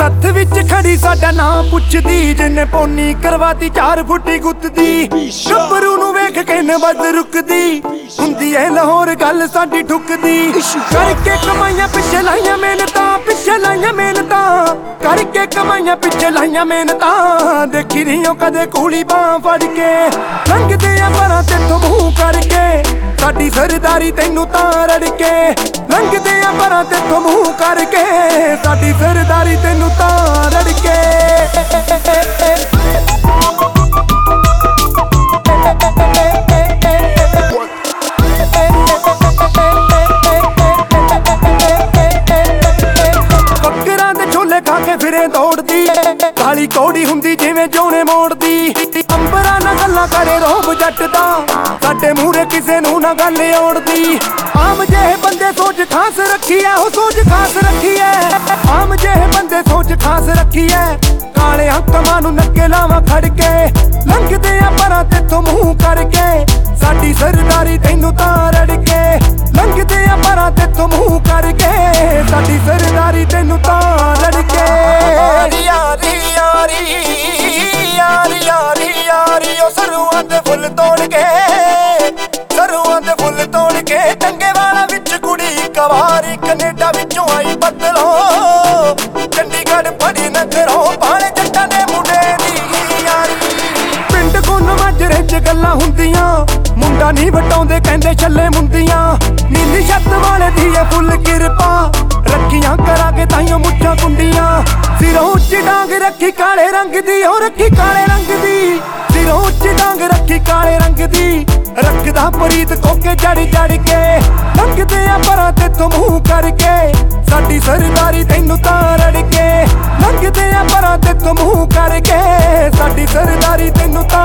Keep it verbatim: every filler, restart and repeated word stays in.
ਸੱਥ ਵਿੱਚ ਖੜੀ ਸਾਡਾ ਨਾਂ ਪੁੱਛਦੀ, ਜਿੰਨੇ ਪੌਣੀ ਕਰਵਾਤੀ ਚਾਰ ਫੁੱਟੀ ਗੁੱਤ ਦੀ। ਗੱਭਰੂ ਨੂੰ ਵੇਖ ਕੇ ਨਬਜ਼ ਰੁਕਦੀ, ਹੁੰਦੀ ਐ ਲਾਹੌਰ ਗੱਲ ਸਾਡੀ ਠੁਕਦੀ। ਕਰਕੇ ਕਮਾਈਆਂ ਪਿੱਛੇ ਲਾਈਆਂ ਮਿਹਨਤਾਂ, ਪਿੱਛੇ ਲਾਈਆਂ ਮਿਹਨਤਾਂ, ਕਰਕੇ ਕਮਾਈਆਂ ਪਿੱਛੇ ਲਾਈਆਂ ਮਿਹਨਤਾਂ। ਦੇਖੀ ਨਹੀਂ ਉਹ ਕਦੇ ਕੂਲੀ ਬਾਂਹ ਫੜ ਕੇ, ਲੰਘਦੇ ਆ ਪਰਾਂ ਤੇਥੋਂ ਮੂੰਹ ਕਰਕੇ। ਸਾਡੀ ਸਰਦਾਰੀ ਤੈਨੂੰ ਤਾਂ ਰੜ ਕੇ, ਲੰਘਦੇ ਆ ਪਰਾਂ ਤੇਥੋਂ ਮੂੰਹ ਕਰਕੇ। ਸਾਡੀ ਸਰਦਾਰੀ ਤੈਨੂੰ ਤਾਂ ਰੜ ਕੇ। ਬੱਕਰਾਂ ਦੇ ਛੋਲੇ ਖਾ ਕੇ ਫਿਰੇ ਦੌੜਦੀ, ਕਾਲੀ ਕੌੜੀ ਹੁੰਦੀ ਜਿਵੇਂ ਜੋਨੇ ਮੋੜਦੀ। ਅੰਬਰਾਂ ਨਾਲ ਗੱਲਾਂ ਕਰੇ ਰੋਬ ਜੱਟ ਦਾ, ਸਾਡੇ ਮੂਹਰੇ ਕਿਸੇ ਨੂੰ ਨਾ ਗੱਲ ਔੜਦੀ। ਆਮ ਜਿਹੇ ਬੰਦੇ ਸੋਚ ਖਾਸ ਰੱਖੀ ਐ, ਉਹ ਸੋਚ ਖਾਸ ਰੱਖੀ ਐ। ਆਮ ਜਿਹੇ ਬੰਦੇ ਸੋਚ ਖਾਸ ਰੱਖੀ ਐ, ਕਾਲੇ ਹੱਕਾਂ ਨੂੰ ਨੱਕੇ ਲਾਵਾਂ ਖੜ ਕੇ। ਲੰਘਦੇ ਆ ਪਰਾਂ ਤੇਥੋਂ ਮੂੰਹ ਕਰਕੇ, ਸਾਡੀ ਸਰਦਾਰੀ ਤੈਨੂੰ ਤਾਂ ਰੜ ਕੇ। ਲੰਘਦੇ ਆ ਪਰਾਂ ਤੇਥੋਂ ਮੂੰਹ ਕਰਕੇ, ਸਾਡੀ ਸਰਦਾਰੀ ਤੈਨੂੰ ਤਾਂ ਰੜ ਕੇ। ਯਾਰੀ ਯਾਰੀ ਯਾਰੀ ਯਾਰੀ ਯਾਰੀ ਉਹ ਸਰੂਆਂ ਦੇ ਫੁੱਲ ਤੋੜ ਕੇ, ਸਰੂਆਂ ਦੇ ਫੁੱਲ ਤੋੜ ਕੇ। ਟੰਗੇ ਵਾਲਾ ਵਿੱਚ ਕੁੜੀ ਕਵਾਰੀ, ਕੈਨੇਡਾ ਵਿੱਚੋਂ ਆਈ ਬਦਲੋ, ਚੰਡੀਗੜ੍ਹ ਪੜੀ ਨਗਰੋਂ ਬਾਲੇ ਜੱਟਾਂ ਦੇ ਮੁੰਡੇ ਦੀ ਯਾਰੀ। ਪਿੰਡ ਗੁੰਨ ਮਾਜਰੇ ਚ ਗੱਲਾਂ ਹੁੰਦੀਆਂ, ਮੁੰਡਾ ਨਹੀਂ ਵਟਾਉਂਦੇ ਕਹਿੰਦੇ ਛੱਲੇ ਮੁੰਦੀਆਂ। ਨੀਲੀ ਛੱਤ ਵਾਲੇ ਦੀ ਏ ਫੁੱਲ ਕਿਰਪਾ, ਰੱਖੀਆਂ ਕਰਾਂਗੇ ਤਾਈਓ ਮੁੱਛਾਂ ਕੁੰਡੀਆਂ। ਸਿਰੋਂ ਉੱਚੀ ਡਾਂਗ ਰੱਖੀ ਕਾਲੇ ਰੰਗ ਦੀ, ਉਹ ਰੱਖੀ ਕਾਲੇ ਰੰਗ ਦੀ। ਸਿਰੋਂ ਉੱਚੀ ਡਾਂਗ ਰੱਖੀ ਕਾਲੇ ਰੰਗ ਦੀ, ਰੱਖਦਾ ਪ੍ਰੀਤ ਕੋਕੇ ਜੜ ਜੜ ਕੇ। ਲੰਘਦੇ ਆ ਪਰਾਂ ਤੇਥੋਂ ਮੂੰਹ ਕਰਕੇ, ਸਾਡੀ ਸਰਦਾਰੀ ਤੈਨੂੰ ਤਾਂ ਰੜ ਕੇ। ਲੰਘਦੇ ਆ ਪਰਾਂ ਤੇਥੋਂ ਮੂੰਹ ਕਰਕੇ, ਸਾਡੀ ਸਰਦਾਰੀ ਤੈਨੂੰ ਤਾਂ